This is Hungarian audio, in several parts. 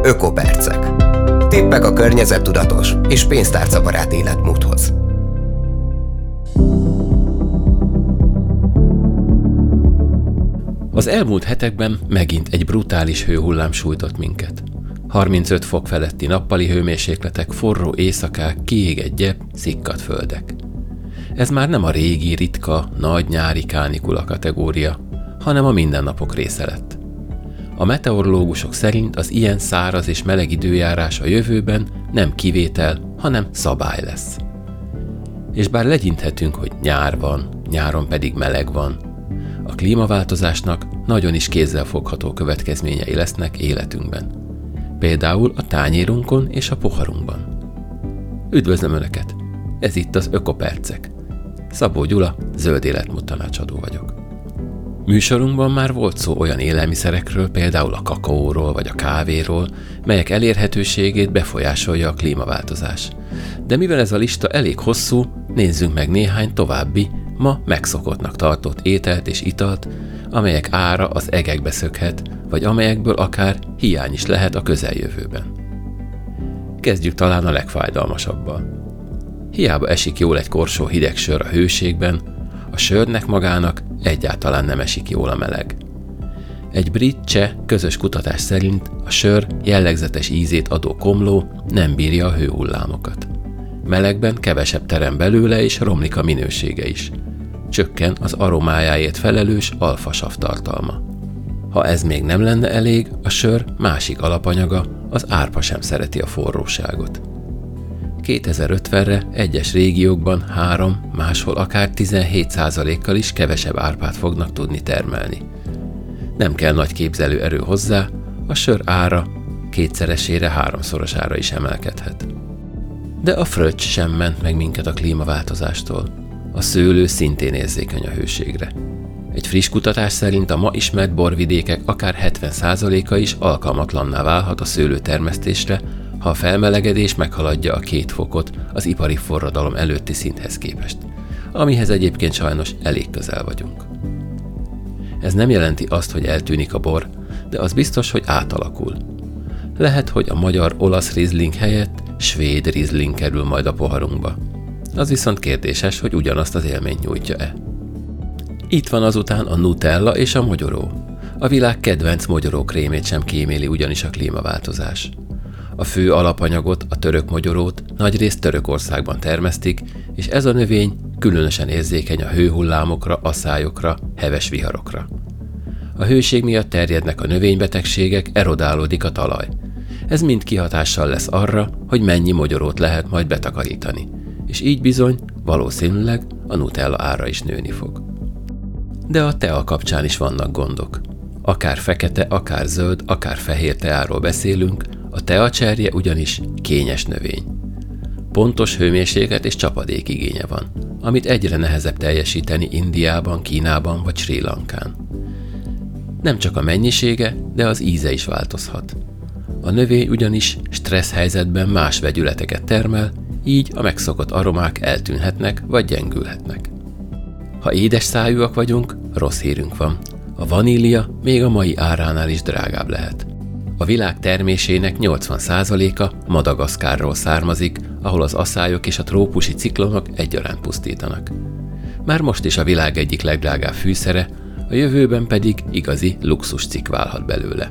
Ökopercek. Tippek a környezettudatos és pénztárcabarát életmódhoz. Az elmúlt hetekben megint egy brutális hőhullám sújtott minket. 35 fok feletti nappali hőmérsékletek, forró éjszakák, kiégett gyep, szikkadt földek. Ez már nem a régi, ritka, nagy nyári kánikula kategória, hanem a mindennapok része lett. A meteorológusok szerint az ilyen száraz és meleg időjárás a jövőben nem kivétel, hanem szabály lesz. És bár legyinthetünk, hogy nyár van, nyáron pedig meleg van, a klímaváltozásnak nagyon is kézzelfogható következményei lesznek életünkben. Például a tányérunkon és a poharunkban. Üdvözlöm Önöket! Ez itt az Ökopercek. Szabó Gyula, zöld életmód tanácsadó vagyok. Műsorunkban már volt szó olyan élelmiszerekről, például a kakaóról vagy a kávéról, melyek elérhetőségét befolyásolja a klímaváltozás. De mivel ez a lista elég hosszú, nézzünk meg néhány további, ma megszokottnak tartott ételt és italt, amelyek ára az egekbe szökhet, vagy amelyekből akár hiány is lehet a közeljövőben. Kezdjük talán a legfájdalmasabbal. Hiába esik jól egy korsó hideg sör a hőségben, a sörnek magának egyáltalán nem esik jól a meleg. Egy brit-cseh közös kutatás szerint a sör jellegzetes ízét adó komló nem bírja a hőhullámokat. Melegben kevesebb terem belőle és romlik a minősége is. Csökken az aromájáért felelős alfasav tartalma. Ha ez még nem lenne elég, a sör másik alapanyaga, az árpa sem szereti a forróságot. 2050-re egyes régiókban 3, máshol akár 17%-kal is kevesebb árpát fognak tudni termelni. Nem kell nagy képzelőerő hozzá, a sör ára 2-szeresére, 3-szorosára is emelkedhet. De a fröccs sem ment meg minket a klímaváltozástól. A szőlő szintén érzékeny a hőségre. Egy friss kutatás szerint a ma ismert borvidékek akár 70%-a is alkalmatlanná válhat a szőlőtermesztésre, ha a felmelegedés meghaladja a 2 fokot az ipari forradalom előtti szinthez képest, amihez egyébként sajnos elég közel vagyunk. Ez nem jelenti azt, hogy eltűnik a bor, de az biztos, hogy átalakul. Lehet, hogy a magyar-olasz Riesling helyett svéd Riesling kerül majd a poharunkba. Az viszont kérdéses, hogy ugyanazt az élményt nyújtja-e. Itt van azután a Nutella és a mogyoró. A világ kedvenc mogyorókrémét sem kíméli ugyanis a klímaváltozás. A fő alapanyagot, a török mogyorót nagyrészt Törökországban termesztik, és ez a növény különösen érzékeny a hőhullámokra, aszályokra, heves viharokra. A hőség miatt terjednek a növénybetegségek, erodálódik a talaj. Ez mind kihatással lesz arra, hogy mennyi mogyorót lehet majd betakarítani, és így bizony valószínűleg a Nutella ára is nőni fog. De a tea kapcsán is vannak gondok. Akár fekete, akár zöld, akár fehér teáról beszélünk, a teacserje ugyanis kényes növény. Pontos hőmérséklet és csapadék igénye van, amit egyre nehezebb teljesíteni Indiában, Kínában vagy Srí Lankán. Nem csak a mennyisége, de az íze is változhat. A növény ugyanis stressz helyzetben más vegyületeket termel, így a megszokott aromák eltűnhetnek vagy gyengülhetnek. Ha édes szájúak vagyunk, rossz hírünk van. A vanília még a mai áránál is drágább lehet. A világ termésének 80%-a Madagaszkárról származik, ahol az aszályok és a trópusi ciklonok egyaránt pusztítanak. Már most is a világ egyik legdrágább fűszere, a jövőben pedig igazi luxuscikk válhat belőle.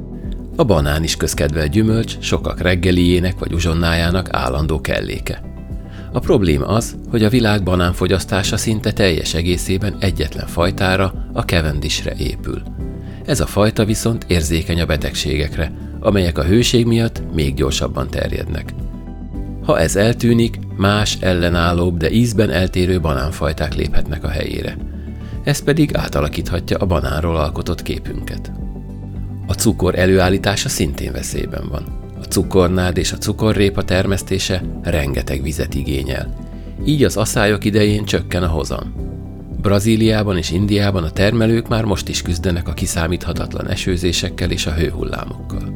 A banán is közkedvelt gyümölcs, sokak reggeliének vagy uzsonnájának állandó kelléke. A probléma az, hogy a világ banánfogyasztása szinte teljes egészében egyetlen fajtára, a Cavendishre épül. Ez a fajta viszont érzékeny a betegségekre, amelyek a hőség miatt még gyorsabban terjednek. Ha ez eltűnik, más ellenállóbb, de ízben eltérő banánfajták léphetnek a helyére. Ez pedig átalakíthatja a banánról alkotott képünket. A cukor előállítása szintén veszélyben van. A cukornád és a cukorrépa termesztése rengeteg vizet igényel. Így az aszályok idején csökken a hozam. Brazíliában és Indiában a termelők már most is küzdenek a kiszámíthatatlan esőzésekkel és a hőhullámokkal.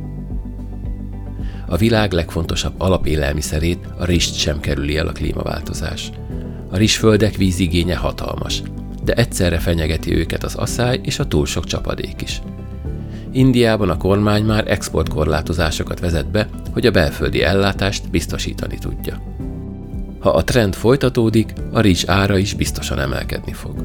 A világ legfontosabb alapélelmiszerét, a rizst sem kerüli el a klímaváltozás. A rizsföldek vízigénye hatalmas, de egyszerre fenyegeti őket az aszály és a túl sok csapadék is. Indiában a kormány már exportkorlátozásokat vezet be, hogy a belföldi ellátást biztosítani tudja. Ha a trend folytatódik, a rizs ára is biztosan emelkedni fog.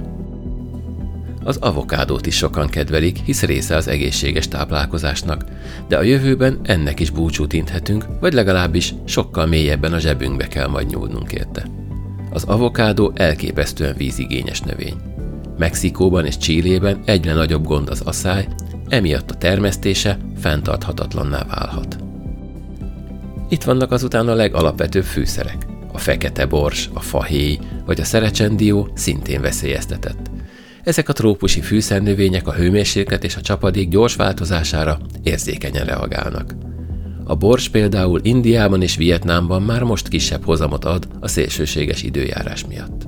Az avokádót is sokan kedvelik, hisz része az egészséges táplálkozásnak, de a jövőben ennek is búcsút inthetünk, vagy legalábbis sokkal mélyebben a zsebünkbe kell majd nyúlnunk érte. Az avokádó elképesztően vízigényes növény. Mexikóban és Chilében egyre nagyobb gond az aszály, emiatt a termesztése fenntarthatatlanná válhat. Itt vannak azután a legalapvetőbb fűszerek. A fekete bors, a fahéj vagy a szerecsendió szintén veszélyeztetett. Ezek a trópusi fűszernövények a hőmérséklet és a csapadék gyors változására érzékenyen reagálnak. A bors például Indiában és Vietnámban már most kisebb hozamot ad a szélsőséges időjárás miatt.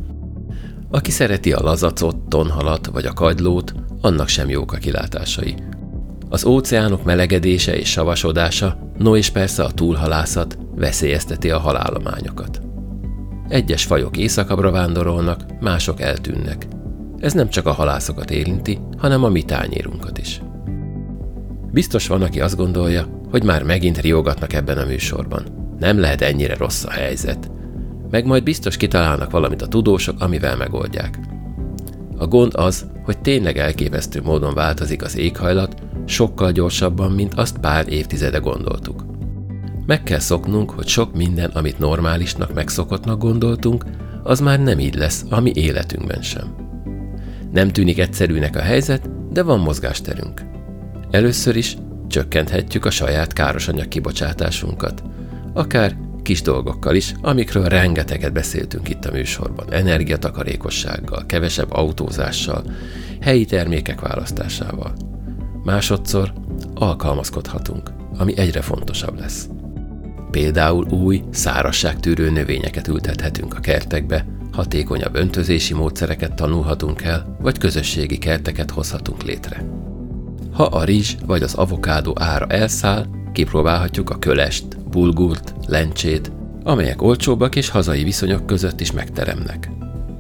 Aki szereti a lazacot, tonhalat vagy a kagylót, annak sem jók a kilátásai. Az óceánok melegedése és savasodása, no és persze a túlhalászat veszélyezteti a halállományokat. Egyes fajok északabbra vándorolnak, mások eltűnnek. Ez nem csak a halászokat érinti, hanem a mi tányérunkat is. Biztos van, aki azt gondolja, hogy már megint riogatnak ebben a műsorban. Nem lehet ennyire rossz a helyzet. Meg majd biztos kitalálnak valamit a tudósok, amivel megoldják. A gond az, hogy tényleg elképesztő módon változik az éghajlat, sokkal gyorsabban, mint azt pár évtizede gondoltuk. Meg kell szoknunk, hogy sok minden, amit normálisnak, megszokottnak gondoltunk, az már nem így lesz a mi életünkben sem. Nem tűnik egyszerűnek a helyzet, de van mozgásterünk. Először is csökkenthetjük a saját károsanyag kibocsátásunkat, akár kis dolgokkal is, amikről rengeteget beszéltünk itt a műsorban, energiatakarékossággal, kevesebb autózással, helyi termékek választásával. Másodszor alkalmazkodhatunk, ami egyre fontosabb lesz. Például új, szárazságtűrő növényeket ültethetünk a kertekbe, hatékonyabb öntözési módszereket tanulhatunk el, vagy közösségi kerteket hozhatunk létre. Ha a rizs vagy az avokádó ára elszáll, kipróbálhatjuk a kölest, bulgurt, lencsét, amelyek olcsóbbak és hazai viszonyok között is megteremnek.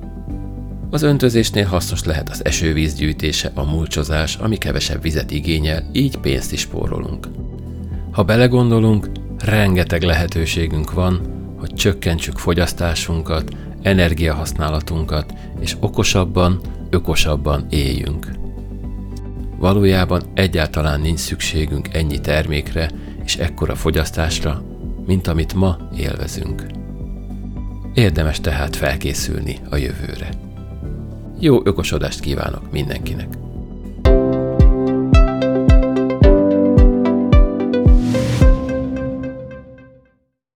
Az öntözésnél hasznos lehet az esővíz gyűjtése, a mulcsozás, ami kevesebb vizet igényel, így pénzt is spórolunk. Ha belegondolunk, rengeteg lehetőségünk van, hogy csökkentsük fogyasztásunkat, energiahasználatunkat, és okosabban, ökosabban éljünk. Valójában egyáltalán nincs szükségünk ennyi termékre és ekkora fogyasztásra, mint amit ma élvezünk. Érdemes tehát felkészülni a jövőre. Jó ökosodást kívánok mindenkinek!